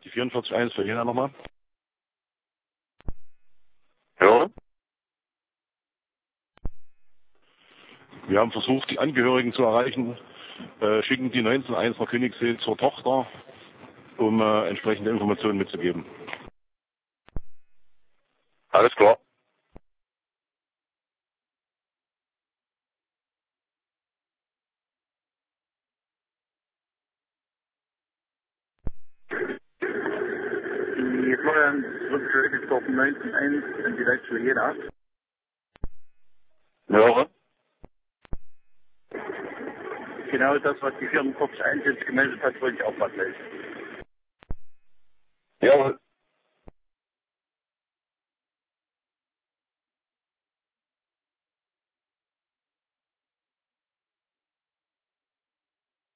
die 44.1 für Jena nochmal. Ja. Wir haben versucht, die Angehörigen zu erreichen, schicken die 19.1 nach Königssee zur Tochter, um entsprechende Informationen mitzugeben. Alles klar. Die Florian wird zurückgestorben 19.1 in die Leitschule Jena. Ja. Genau das, was die 44.1 jetzt gemeldet hat, wollte ich auch mal melden. Jawohl.